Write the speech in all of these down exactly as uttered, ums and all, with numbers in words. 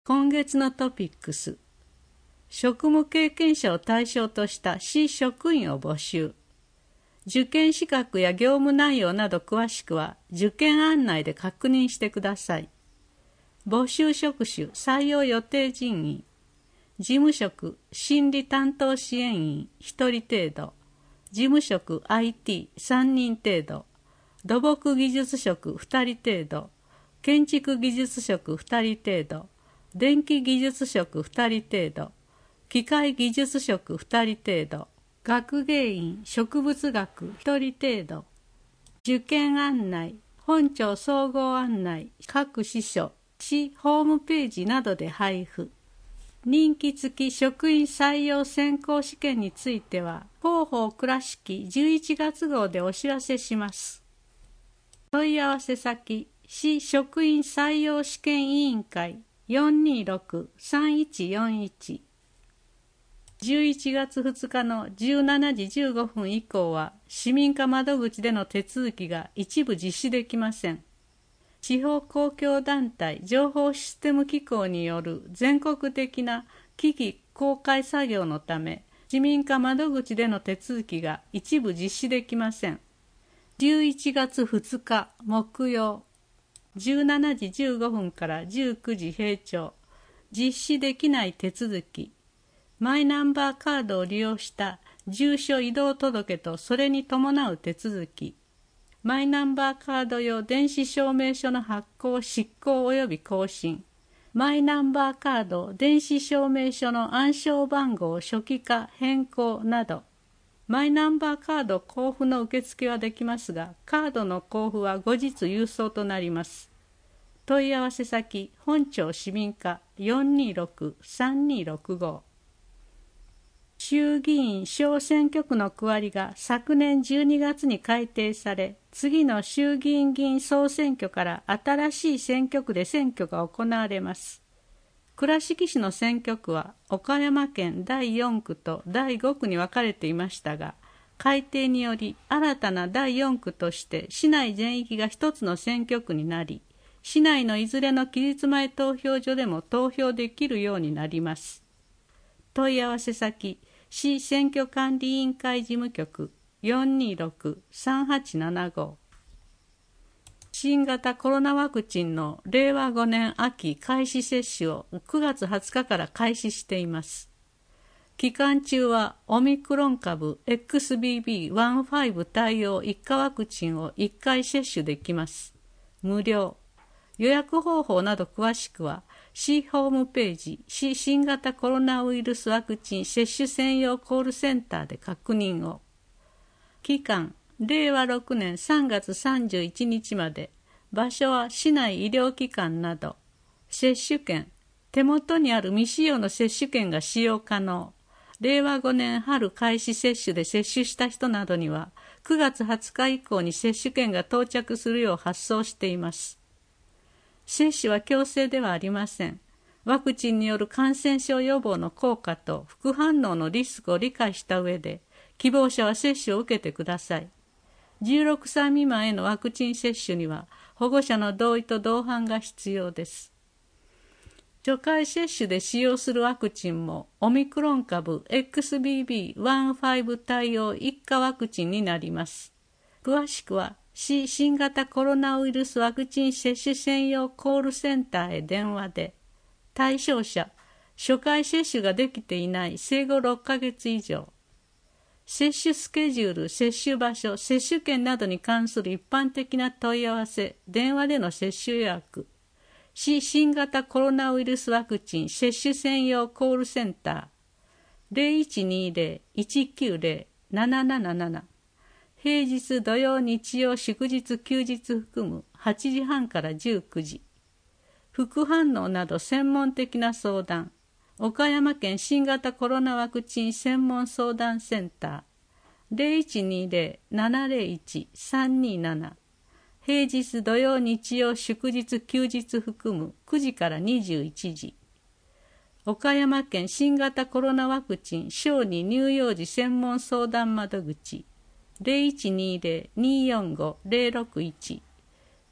今月のトピックス、職務経験者を対象とした市職員を募集。受験資格や業務内容など詳しくは受験案内で確認してください。募集職種採用予定人員。事務職心理担当支援員ひとり程度。事務職 アイティーさんにん程度。土木技術職ふたり程度。建築技術職ふたり程度。電気技術職ふたり程度。機械技術職ふたり程度。学芸員植物学ひとり程度。受験案内、本庁総合案内、各支所、市ホームページなどで配布。任期付き職員採用選考試験については、広報倉敷じゅういちがつ号でお知らせします。問い合わせ先、市職員採用試験委員会 よんにーろくさんいちよんいち。じゅういちがつふつかのじゅうしちじじゅうごふん以降は市民課窓口での手続きが一部実施できません。地方公共団体情報システム機構による全国的な機器公開作業のため、市民課窓口での手続きが一部実施できません。じゅういちがつふつか木曜、じゅうしちじじゅうごふんからじゅうくじ閉庁、実施できない手続き、マイナンバーカードを利用した住所移動届とそれに伴う手続き、マイナンバーカード用電子証明書の発行・執行及び更新、マイナンバーカード電子証明書の暗証番号初期化・変更など、マイナンバーカード交付の受付はできますが、カードの交付は後日郵送となります。問い合わせ先、本庁市民課 よんにーろくさんにーろくご。衆議院小選挙区の区割りが昨年じゅうにがつに改定され、次の衆議院議員総選挙から新しい選挙区で選挙が行われます。倉敷市の選挙区は岡山県だいよんくとだいごくに分かれていましたが、改定により新たなだいよんくとして市内全域が一つの選挙区になり、市内のいずれの期日前投票所でも投票できるようになります。問い合わせ先、市選挙管理委員会事務局 よんにーろくさんはちななご。新型コロナワクチンのれいわごねん秋開始接種をくがつはつかから開始しています。期間中はオミクロン株 エックスビービーじゅうご 対応いっかワクチンをいっかい接種できます。無料。予約方法など詳しくは、市ホームページ、市新型コロナウイルスワクチン接種専用コールセンターで確認を。期間、れいわろくねんさんがつさんじゅういちにちまで。場所は市内医療機関など。接種券、手元にある未使用の接種券が使用可能。れいわごねん春開始接種で接種した人などには、くがつはつか以降に接種券が到着するよう発送しています。接種は強制ではありません。ワクチンによる感染症予防の効果と副反応のリスクを理解した上で、希望者は接種を受けてください。じゅうろくさい未満へのワクチン接種には、保護者の同意と同伴が必要です。初回接種で使用するワクチンも、オミクロン株 エックスビービーじゅうご 対応いっかワクチンになります。詳しくは、市新型コロナウイルスワクチン接種専用コールセンターへ電話で、対象者、初回接種ができていない生後ろっかげつ以上、接種スケジュール、接種場所、接種券などに関する一般的な問い合わせ、電話での接種予約、市新型コロナウイルスワクチン接種専用コールセンター ゼロいちにゼロ いちきゅうゼロ なななななな。平日土曜日曜祝日休日含むはちじはんからじゅうくじ。副反応など専門的な相談。岡山県新型コロナワクチン専門相談センター ゼロいちにゼロ ななゼロいち さんになな。平日土曜日曜祝日休日含むくじからにじゅういちじ。岡山県新型コロナワクチン小児乳幼児専門相談窓口ゼロいちにゼロ にーよんご ゼロろくいち。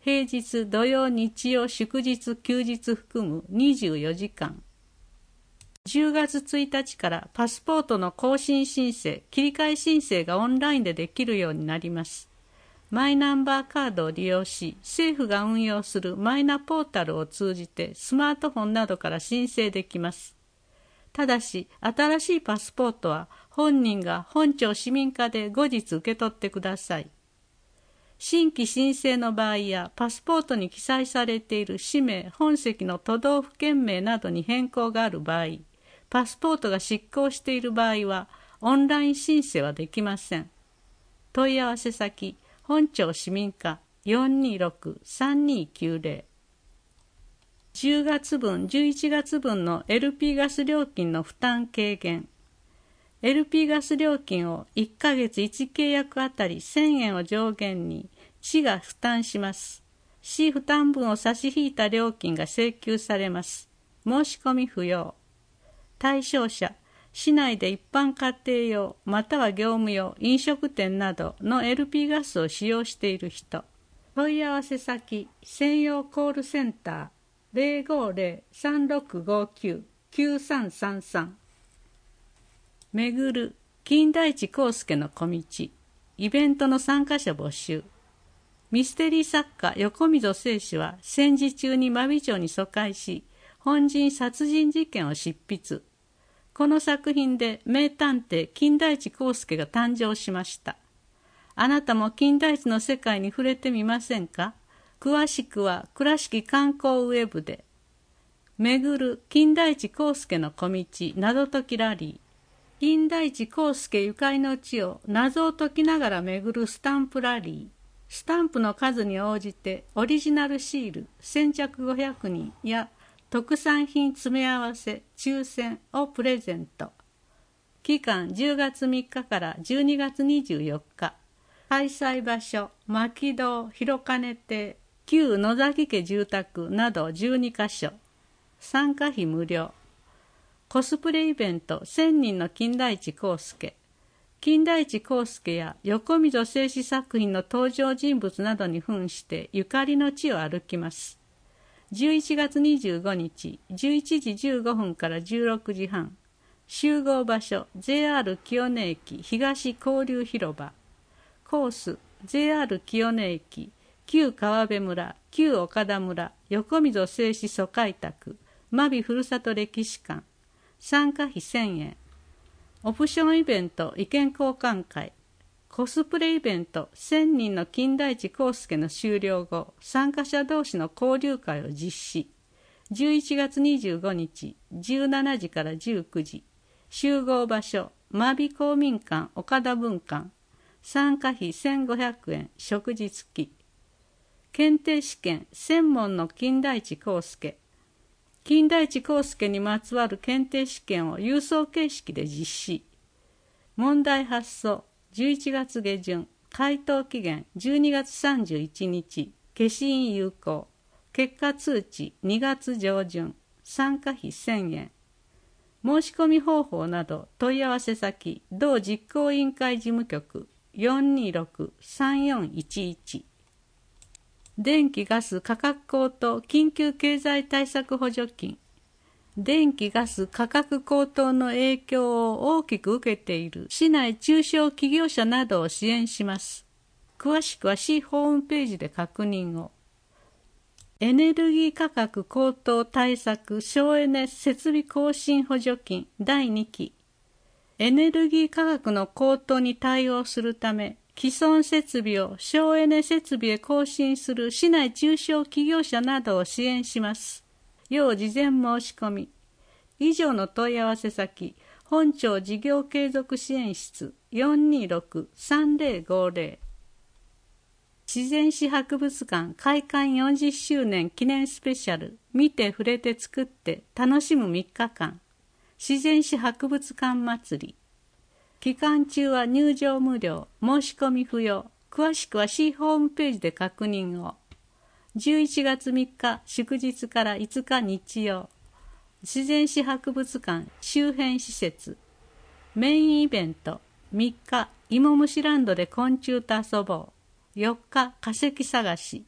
平日、土曜、日曜、祝日、休日含むにじゅうよじかん。じゅうがつついたちからパスポートの更新申請、切り替え申請がオンラインでできるようになります。マイナンバーカードを利用し、政府が運用するマイナポータルを通じてスマートフォンなどから申請できます。ただし、新しいパスポートは本人が本庁市民課で後日受け取ってください。新規申請の場合やパスポートに記載されている氏名、本籍の都道府県名などに変更がある場合、パスポートが失効している場合はオンライン申請はできません。問い合わせ先、本庁市民課 よんにーろくさんにーきゅうぜろ。じゅうがつぶん、じゅういちがつぶんの エルピー ガス料金の負担軽減。エルピー ガス料金をいっかげついち契約あたりせんえんを上限に市が負担します。市負担分を差し引いた料金が請求されます。申し込み不要。対象者、市内で一般家庭用または業務用、飲食店などの エルピー ガスを使用している人。問い合わせ先、専用コールセンター ゼロごゼロ さんろくごきゅう きゅうさんさんさん。めぐる金田一耕助の小道、イベントの参加者募集。ミステリー作家横溝正史は戦時中に真備町に疎開し、本陣殺人事件を執筆。この作品で名探偵金田一耕助が誕生しました。あなたも金田一の世界に触れてみませんか？詳しくは倉敷観光ウェブで。めぐる金田一耕助の小道謎解きラリー。金田一耕助ゆかりの地を謎を解きながら巡るスタンプラリー。スタンプの数に応じてオリジナルシール先着ごひゃくにんや特産品詰め合わせ抽選をプレゼント。期間じゅうがつみっかからじゅうにがつにじゅうよっか。開催場所、牧堂、広金亭、旧野崎家住宅などじゅうにかしょ。参加費無料。コスプレイベントせんにんの金田一耕助。金田一耕助や横溝正史作品の登場人物などに扮してゆかりの地を歩きます。じゅういちがつにじゅうごにちじゅういちじじゅうごふんからじゅうろくじはん。集合場所 ジェイアール 清根駅東交流広場。コース ジェイアール 清根駅旧川辺村旧岡田村横溝正史疎開宅真備ふるさと歴史館。参加費せんえん。オプションイベント意見交換会。コスプレイベントせんにんの金田一耕助の終了後、参加者同士の交流会を実施。じゅういちがつにじゅうごにちじゅうしちじからじゅうくじ。集合場所真備公民館岡田分館。参加費せんごひゃくえん食事付き。検定試験専門の金田一耕助。金田一耕助にまつわる検定試験を郵送形式で実施。問題発送じゅういちがつげじゅん、回答期限じゅうにがつさんじゅういちにち、消印有効。結果通知にがつじょうじゅん。参加費せんえん。申し込み方法など問い合わせ先、同実行委員会事務局 よんにーろくさんよんいちいち。電気ガス価格高騰緊急経済対策補助金。電気ガス価格高騰の影響を大きく受けている市内中小企業者などを支援します。詳しくは市ホームページで確認を。エネルギー価格高騰対策省エネ設備更新補助金だいにき。エネルギー価格の高騰に対応するため、既存設備を省エネ設備へ更新する市内中小企業者などを支援します。要事前申し込み。以上の問い合わせ先、本庁事業継続支援室 よんにーろくさんぜろごぜろ。自然史博物館開館よんじゅっしゅうねん記念スペシャル見て触れて作って楽しむみっかかん。自然史博物館祭り。期間中は入場無料、申し込み不要。詳しくは市ホームページで確認を。じゅういちがつみっか祝日からいつか日曜。自然史博物館周辺施設。メインイベントみっか芋虫ランドで昆虫と遊ぼう。よっか化石探し。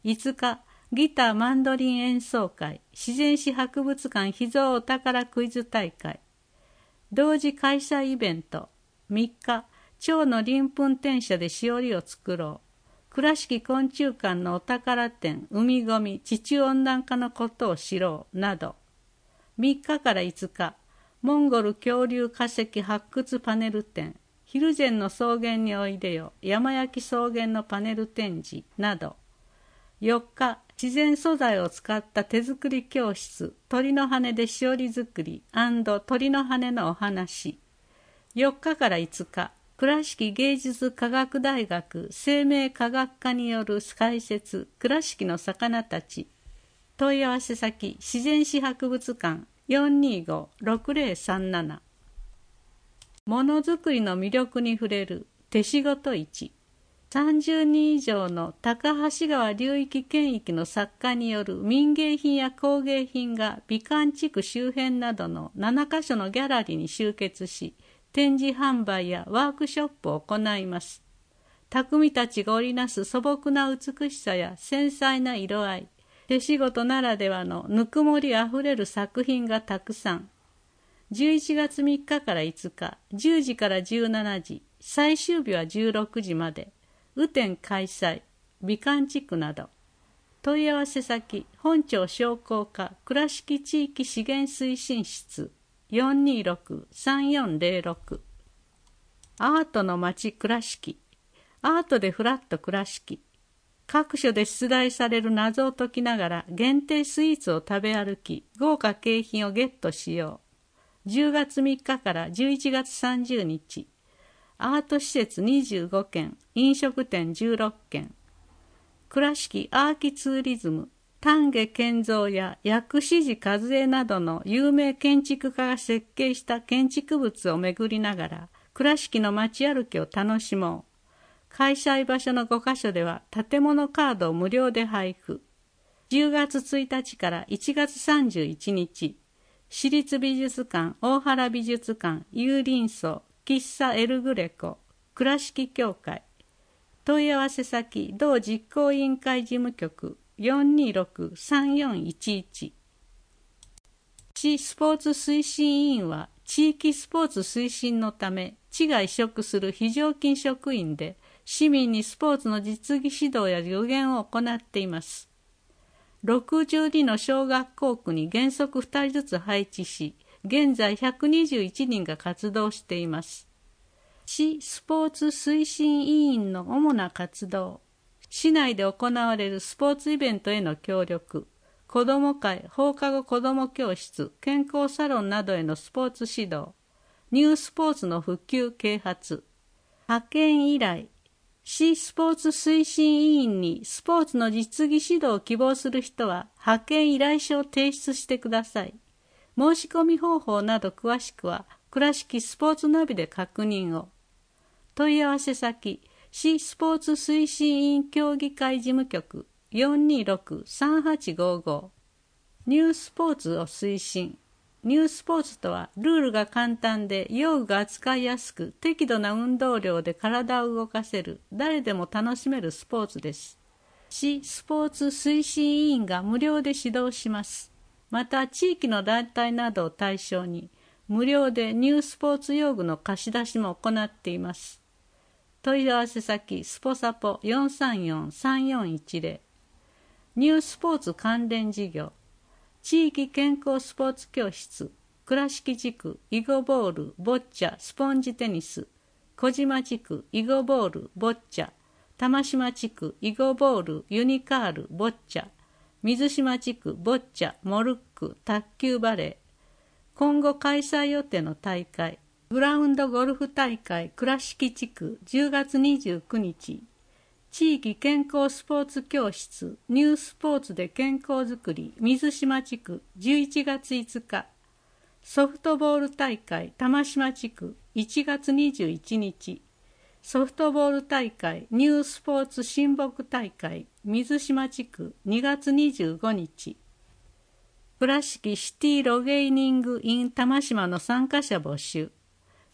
いつか、ギターマンドリン演奏会、自然史博物館秘蔵お宝クイズ大会。同時開催イベント。みっか、蝶の鱗粉転写でしおりを作ろう。倉敷昆虫館のお宝展、海ごみ、地中温暖化のことを知ろう、など。みっかからいつか、モンゴル恐竜化石発掘パネル展、ヒルゼンの草原においでよ、山焼き草原のパネル展示、など。よっか、自然素材を使った手作り教室、鳥の羽でしおり作り&鳥の羽のお話。よっかからいつか、倉敷芸術科学大学生命科学科による解説、倉敷の魚たち。問い合わせ先、自然史博物館 よんにーごーろくぜろさんなな。ものづくりの魅力に触れる手仕事市。さんじゅうにん以上の高橋川流域圏域の作家による民芸品や工芸品が美観地区周辺などのななかしょのギャラリーに集結し、展示販売やワークショップを行います。匠たちが織りなす素朴な美しさや繊細な色合い、手仕事ならではのぬくもりあふれる作品がたくさん。じゅういちがつみっかからいつか、じゅうじからじゅうしちじ、最終日はじゅうろくじまで、雨天開催、美観地区など。問い合わせ先、本庁商工課倉敷地域資源推進室 よんにーろくさんよんぜろろく。アートの街倉敷。アートでフラット倉敷。各所で出題される謎を解きながら限定スイーツを食べ歩き、豪華景品をゲットしよう。じゅうがつみっかからじゅういちがつさんじゅうにち。アート施設にじゅうごけん、飲食店じゅうろっけん。倉敷アーキツーリズム、丹下健三や薬師寺和恵などの有名建築家が設計した建築物を巡りながら、倉敷の街歩きを楽しもう。開催場所のごかしょでは建物カードを無料で配布。じゅうがつついたちからいちがつさんじゅういちにち、市立美術館、大原美術館、有林荘、喫茶エルグレコ、倉敷協会。問い合わせ先、同実行委員会事務局 よんにーろくさんよんいちいち。市スポーツ推進委員は、地域スポーツ推進のため、市が委嘱する非常勤職員で、市民にスポーツの実技指導や助言を行っています。ろくじゅうにの小学校区に原則ふたりずつ配置し、現在ひゃくにじゅういちにんが活動しています。市スポーツ推進委員の主な活動。市内で行われるスポーツイベントへの協力、子ども会、放課後子ども教室、健康サロンなどへのスポーツ指導、ニュースポーツの普及啓発、派遣依頼、市スポーツ推進委員にスポーツの実技指導を希望する人は派遣依頼書を提出してください。申し込み方法など詳しくは倉敷スポーツナビで確認を。問い合わせ先、市スポーツ推進委員協議会事務局 よんにーろくさんはちごご。ニュースポーツを推進。ニュースポーツとはルールが簡単で用具が扱いやすく適度な運動量で体を動かせる誰でも楽しめるスポーツです。市スポーツ推進委員が無料で指導します。また地域の団体などを対象に無料でニュースポーツ用具の貸し出しも行っています。問い合わせ先スポサポ よんさんよんさんよんいちぜろ。ニュースポーツ関連事業、地域健康スポーツ教室、倉敷地区囲碁ボール、ボッチャ、スポンジテニス、小島地区囲碁ボール、ボッチャ、玉島地区囲碁ボール、ユニカール、ボッチャ、水島地区ボッチャ、モルック、卓球バレー。今後開催予定の大会、グラウンドゴルフ大会倉敷地区じゅうがつにじゅうくにち、地域健康スポーツ教室ニュースポーツで健康づくり水島地区じゅういちがついつか、ソフトボール大会玉島地区いちがつにじゅういちにち、ソフトボール大会ニュースポーツ親睦大会水島地区にがつにじゅうごにち、倉敷シティロゲイニング in 玉島の参加者募集。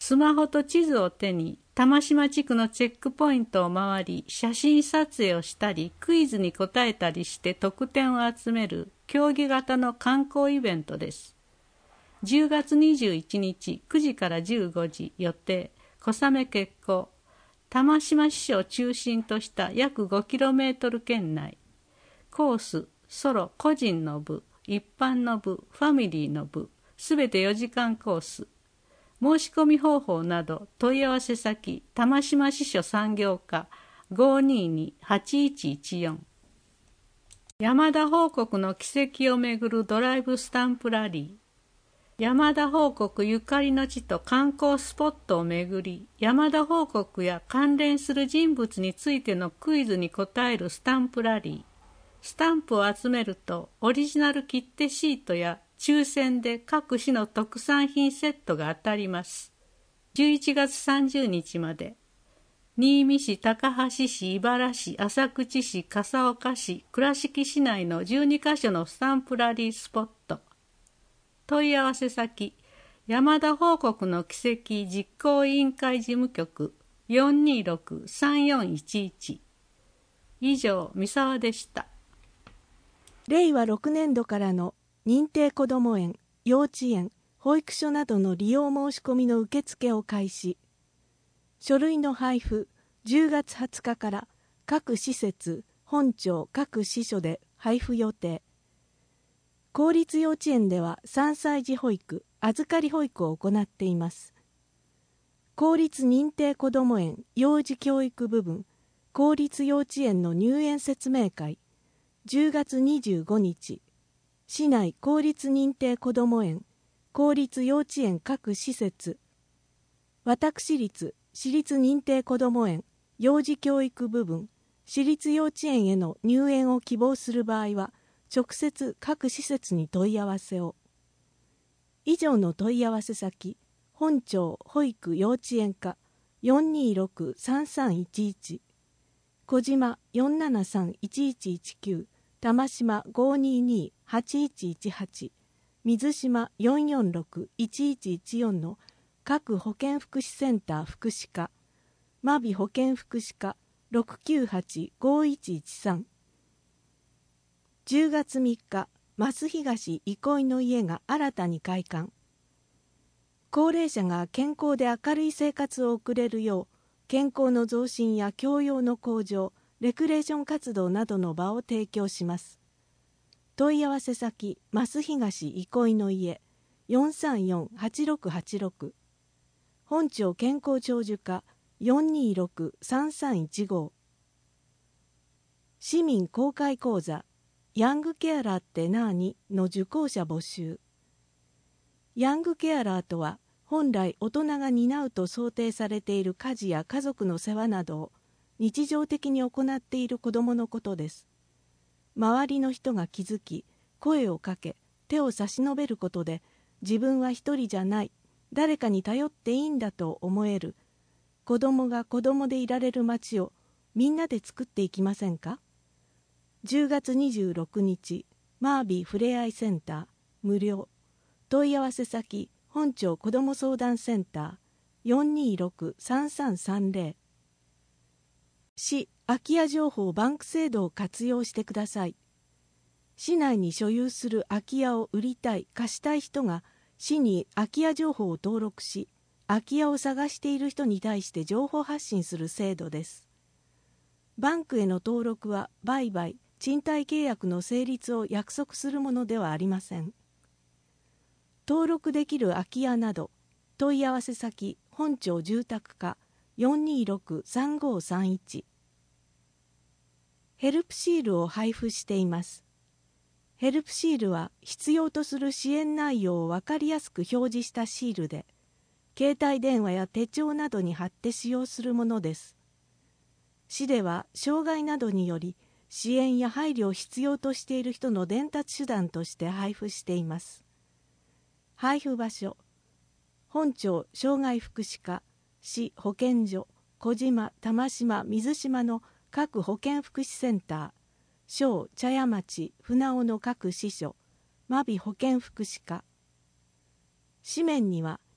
スマホと地図を手に玉島地区のチェックポイントを回り、写真撮影をしたりクイズに答えたりして得点を集める競技型の観光イベントです。じゅうがつにじゅういちにちくじからじゅうごじ予定、小雨決行。玉島支所を中心とした約 ごキロメートル 圏内。コース、ソロ、個人の部、一般の部、ファミリーの部、すべてよじかんコース。申し込み方法など問い合わせ先、玉島支所産業課 ごーにーにーはちいちいちよん。山田報国の軌跡をめぐるドライブスタンプラリー。山田報国ゆかりの地と観光スポットをめぐり、山田報国や関連する人物についてのクイズに答えるスタンプラリー。スタンプを集めるとオリジナル切手シートや抽選で各市の特産品セットが当たります。じゅういちがつさんじゅうにちまで。新見市、高梁市、茨市、浅口市、笠岡市、倉敷市内のじゅうにかしょのスタンプラリースポット。問い合わせ先、山田報国の軌跡実行委員会事務局 よんにーろくさんよんいちいち。以上、三沢でした。 れいわろくねんどからの認定こども園、幼稚園、保育所などの利用申し込みの受付を開始。書類の配布、じゅうがつはつかから各施設、本庁、各支所で配布予定。公立幼稚園ではさんさい児保育、預かり保育を行っています。公立認定こども園、幼児教育部分、公立幼稚園の入園説明会、じゅうがつにじゅうごにち、市内公立認定こども園、公立幼稚園各施設、私立、私立認定こども園、幼児教育部分、私立幼稚園への入園を希望する場合は、直接各施設に問い合わせを。以上の問い合わせ先、本庁保育幼稚園課 よんにーろくさんさんいちいち、小島 よんななさんいちいちいちきゅう、玉島 ごーにーにーはちいちいちはち、水島 よんよんろくいちいちいちよんの各保健福祉センター福祉課、真備保健福祉課 ろくきゅうはちごいちいちさん。じゅうがつみっか、増東憩いの家が新たに開館。高齢者が健康で明るい生活を送れるよう、健康の増進や教養の向上、レクレーション活動などの場を提供します。問い合わせ先、増東憩いの家 よんさんよんはちろくはちろく、本庁健康長寿課 よんにーろくさんさんいちご。市民公開講座ヤングケアラーってなーにの受講者募集。ヤングケアラーとは、本来大人が担うと想定されている家事や家族の世話などを日常的に行っている子どものことです。周りの人が気づき、声をかけ、手を差し伸べることで、自分は一人じゃない、誰かに頼っていいんだと思える、子どもが子どもでいられる街をみんなで作っていきませんか。じゅうがつにじゅうろくにち、マービーふれあいセンター、無料。問い合わせ先、本庁子ども相談センター、よんにーろくさんさんさんぜろ。市空き家情報バンク制度を活用してください。市内に所有する空き家を売りたい、貸したい人が、市に空き家情報を登録し、空き家を探している人に対して情報発信する制度です。バンクへの登録は売買、賃貸契約の成立を約束するものではありません。登録できる空き家など、問い合わせ先、本庁住宅課 よんにーろくさんごさんいち。ヘルプシールを配布しています。ヘルプシールは必要とする支援内容を分かりやすく表示したシールで、携帯電話や手帳などに貼って使用するものです。市では障害などにより支援や配慮を必要としている人の伝達手段として配布しています。配布場所、本庁障害福祉課、市保健所、小島、玉島、水島の各保健福祉センター、小茶屋町、船尾の各支所、真備保健福祉課。紙面には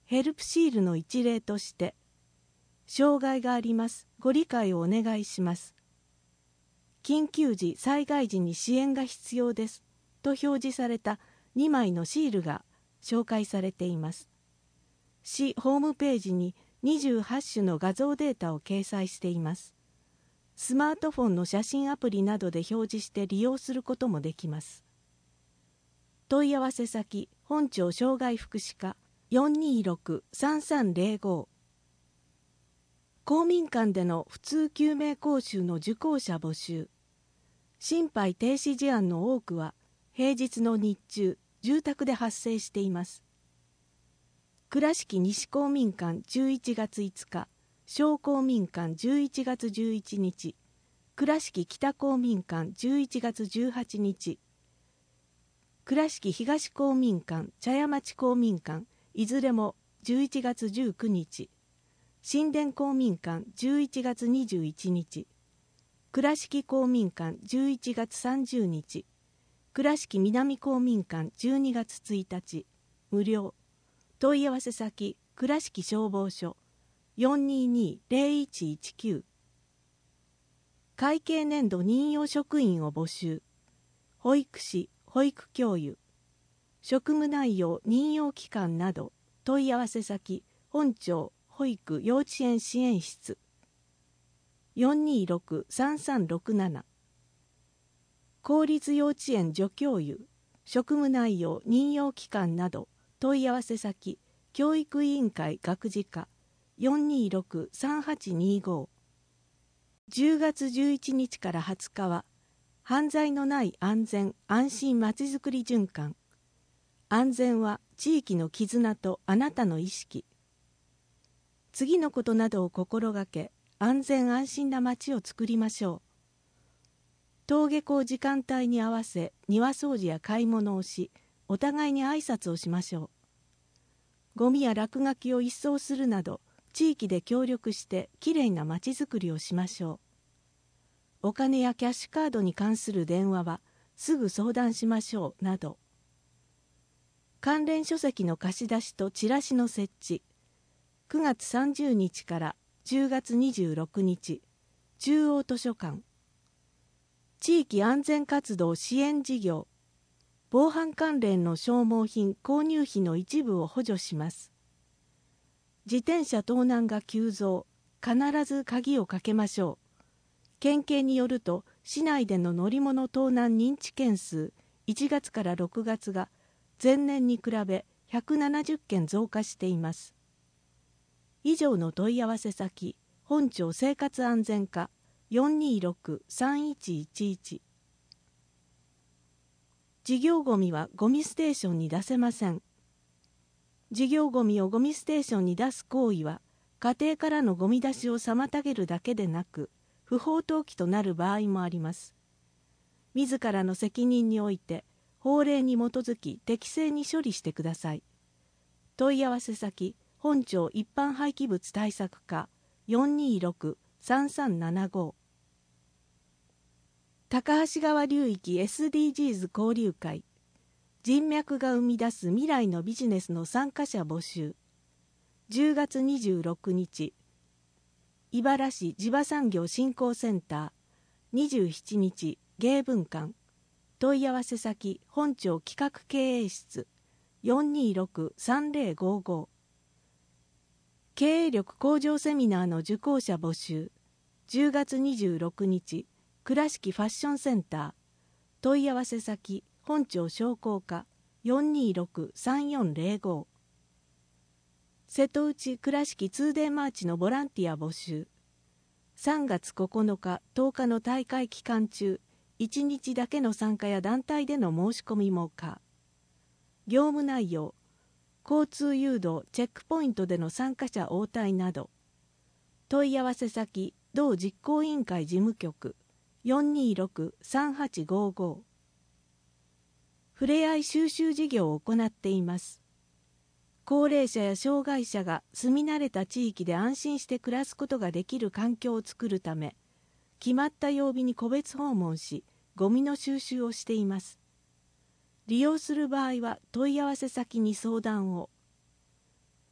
ヘルプシールの一例として、障害があります。ご理解をお願いします。緊急時、災害時に支援が必要です。と表示されたにまいのシールが紹介されています。市ホームページににじゅうはち種の画像データを掲載しています。スマートフォンの写真アプリなどで表示して利用することもできます。問い合わせ先、本庁障害福祉課 よんにーろくさんさんぜろご。公民館での普通救命講習の受講者募集。心肺停止事案の多くは平日の日中、住宅で発生しています。倉敷西公民館じゅういちがついつか、小公民館じゅういちがつじゅういちにち、倉敷北公民館じゅういちがつじゅうはちにち、倉敷東公民館茶屋町公民館いずれもじゅういちがつじゅうくにち、新田公民館じゅういちがつにじゅういちにち、倉敷公民館じゅういちがつさんじゅうにち、倉敷南公民館じゅうにがつついたち、無料。問い合わせ先、倉敷消防署 よんにーにーぜろいちいちきゅう。会計年度任用職員を募集。保育士、保育教諭、職務内容任用期間など。問い合わせ先、本庁保育幼稚園支援室 よんにーろくさんさんろくなな。公立幼稚園助教諭、職務内容任用期間など。問い合わせ先、教育委員会学事課 よんにーろくさんはちにーご。じゅうがつじゅういちにちからはつかは、犯罪のない安全・安心まちづくり循環。安全は地域の絆とあなたの意識。次のことなどを心がけ、安全安心な街を作りましょう。登下校時間帯に合わせ、庭掃除や買い物をし、お互いに挨拶をしましょう。ゴミや落書きを一掃するなど、地域で協力してきれいなまちづくりをしましょう。お金やキャッシュカードに関する電話はすぐ相談しましょうなど。関連書籍の貸し出しとチラシの設置。くがつさんじゅうにちからじゅうがつにじゅうろくにち、中央図書館。地域安全活動支援事業。防犯関連の消耗品購入費の一部を補助します。自転車盗難が急増、必ず鍵をかけましょう。県警によると、市内での乗り物盗難認知件数、いちがつからろくがつが前年に比べひゃくななじゅっけん増加しています。以上の問い合わせ先、本庁生活安全課 よんにーろくさんいちいちいち。事業ゴミはゴミステーションに出せません。事業ゴミをゴミステーションに出す行為は、家庭からのゴミ出しを妨げるだけでなく、不法投棄となる場合もあります。自らの責任において、法令に基づき適正に処理してください。問い合わせ先、本庁一般廃棄物対策課 よんにーろくさんさんななご。高橋川流域 エスディージーズ 交流会。人脈が生み出す未来のビジネスの参加者募集。じゅうがつにじゅうろくにち、茨市地場産業振興センター。にじゅうしちにち、芸文館。問い合わせ先、本庁企画経営室 よんにーろくさんぜろごご。経営力向上セミナーの受講者募集。じゅうがつにじゅうろくにち、倉敷ファッションセンター。問い合わせ先、本庁商工課 よんにーろくさんよんぜろご。瀬戸内倉敷 ツーデー マーチのボランティア募集。さんがつここのか、とおかの大会期間中、いちにちだけの参加や団体での申し込みも可。業務内容、交通誘導チェックポイントでの参加者応対など。問い合わせ先、同実行委員会事務局 よんにーろくさんはちごご。ふれあい収集事業を行っています。高齢者や障害者が住み慣れた地域で安心して暮らすことができる環境を作るため、決まった曜日に個別訪問し、ゴミの収集をしています。利用する場合は問い合わせ先に相談を。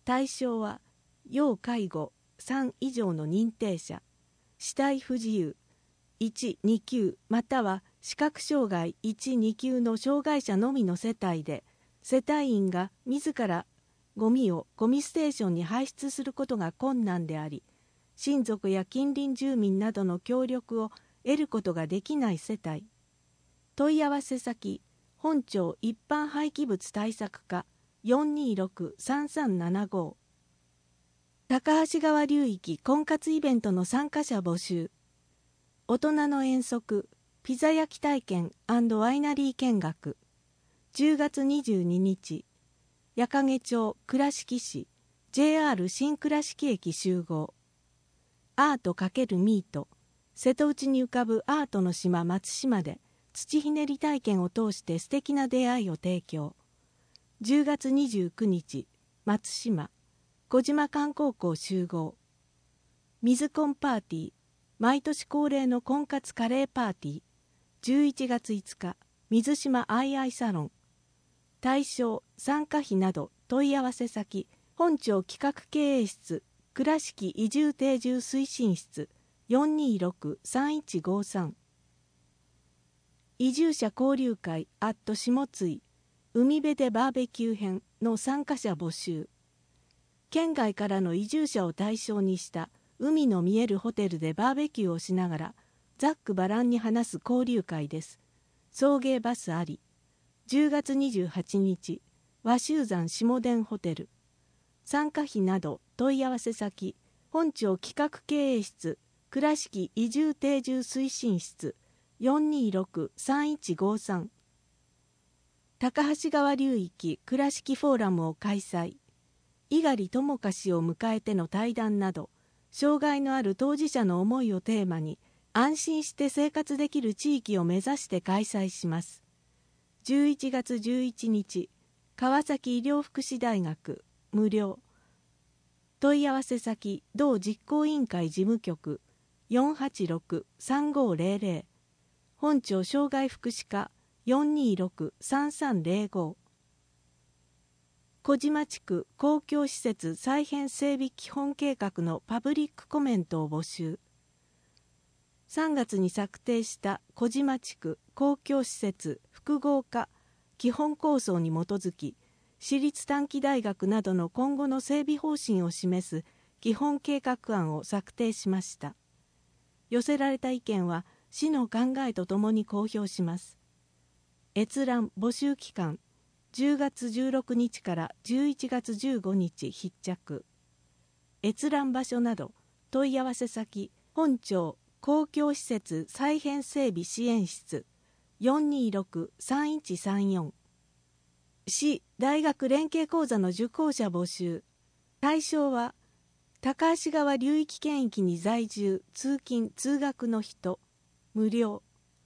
対象は要介護さん以上の認定者、肢体不自由いち、に級または視覚障害いち、に級の障害者のみの世帯で、世帯員が自らゴミをゴミステーションに排出することが困難であり、親族や近隣住民などの協力を得ることができない世帯。問い合わせ先、本庁一般廃棄物対策課 よんにーろくさんさんななご。高橋川流域婚活イベントの参加者募集。大人の遠足、ピザ焼き体験&ワイナリー見学。じゅうがつにじゅうににち、矢掛町倉敷市 ジェイアール 新倉敷駅集合。アート×ミート、瀬戸内に浮かぶアートの島松島で土ひねり体験を通して素敵な出会いを提供。じゅうがつにじゅうくにち、松島小島観光港集合。水コンパーティー、毎年恒例の婚活カレーパーティー。じゅういちがついつか、水島アイアイサロン。対象、参加費など問い合わせ先、本庁企画経営室倉敷移住定住推進室 よんにーろくさんいちごさん。移住者交流会アット下津海辺でバーベキュー編の参加者募集。県外からの移住者を対象にした海の見えるホテルでバーベキューをしながらざっくばらんに話す交流会です。送迎バスあり。じゅうがつにじゅうはちにち、和州山下田ホテル。参加費など問い合わせ先、本庁企画経営室倉敷移住定住推進室 よんにーろくさんいちごさん。高橋川流域倉敷フォーラムを開催。猪狩智香氏を迎えての対談など、障害のある当事者の思いをテーマに安心して生活できる地域を目指して開催します。じゅういちがつじゅういちにち、川崎医療福祉大学無料。問い合わせ先、同実行委員会事務局 よんはちろくさんごーぜろぜろ。本庁障害福祉課 よんにーろくさんさんぜろご。小島地区公共施設再編整備基本計画のパブリックコメントを募集。さんがつに策定した小島地区公共施設複合化基本構想に基づき、私立短期大学などの今後の整備方針を示す基本計画案を策定しました。寄せられた意見は市の考えとともに公表します。閲覧募集期間じゅうがつじゅうろくにちからじゅういちがつじゅうごにち必着。閲覧場所など問い合わせ先、本庁公共施設再編整備支援室 よんにーろくさんいちさんよん。市大学連携講座の受講者募集。対象は高橋川流域圏域に在住通勤通学の人。無料。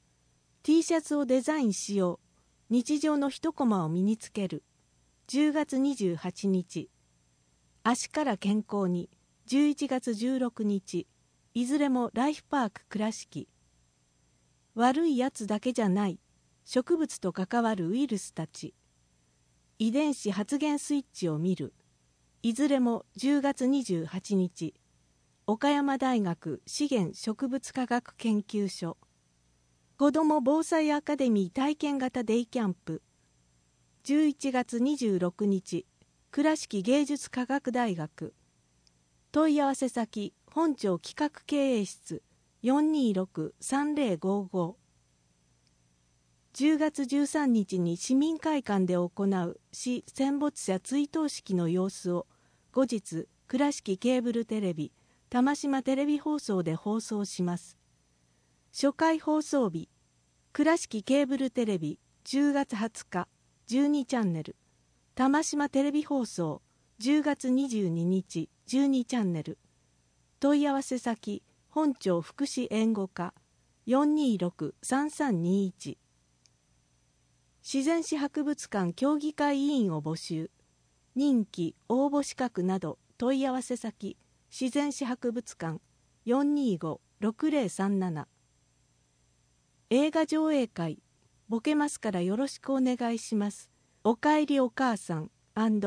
T シャツをデザインしよう。日常の一コマを身につける。じゅうがつにじゅうはちにち。足から健康に。じゅういちがつじゅうろくにち。いずれもライフパーク倉敷。悪いやつだけじゃない。植物と関わるウイルスたち。遺伝子発現スイッチを見る。いずれもじゅうがつにじゅうはちにち。岡山大学資源植物科学研究所。子ども防災アカデミー体験型デイキャンプ。じゅういちがつにじゅうろくにち。倉敷芸術科学大学。問い合わせ先、本庁企画経営室 よんにーろくさんぜろごご。じゅうがつじゅうさんにちに市民会館で行う市戦没者追悼式の様子を後日倉敷ケーブルテレビ玉島テレビ放送で放送します。初回放送日、倉敷ケーブルテレビじゅうがつはつかじゅうにチャンネル、玉島テレビ放送じゅうがつにじゅうににちじゅうにチャンネル。問い合わせ先、本庁福祉援護課 よんにーろくさんさんにいち。自然史博物館協議会委員を募集。任期、応募資格など問い合わせ先、自然史博物館 よんにーごろくぜろさんなな。映画上映会、ボケますからよろしくお願いします。おかえりお母さん&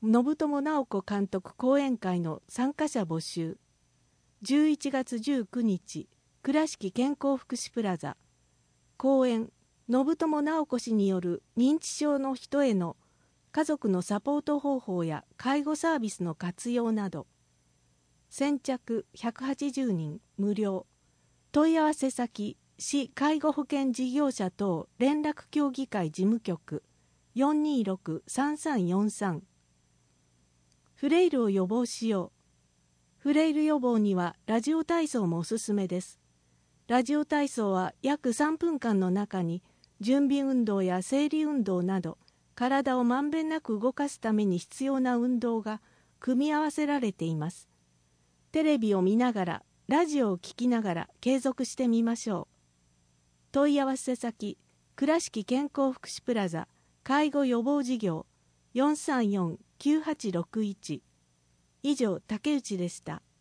信友直子監督講演会の参加者募集。じゅういちがつじゅうくにち、倉敷健康福祉プラザ。講演、信友直子氏による認知症の人への家族のサポート方法や介護サービスの活用など。先着ひゃくはちじゅうにん無料。問い合わせ先、市介護保険事業者等連絡協議会事務局 よんにーろくさんさんよんさん。フレイルを予防しよう。フレイル予防にはラジオ体操もおすすめです。ラジオ体操は約さんぷんかんの中に準備運動や整理運動など体をまんべんなく動かすために必要な運動が組み合わせられています。テレビを見ながら、ラジオを聞きながら継続してみましょう。問い合わせ先、倉敷健康福祉プラザ介護予防事業 よんさんよんきゅうはちろくいち。以上、竹内でした。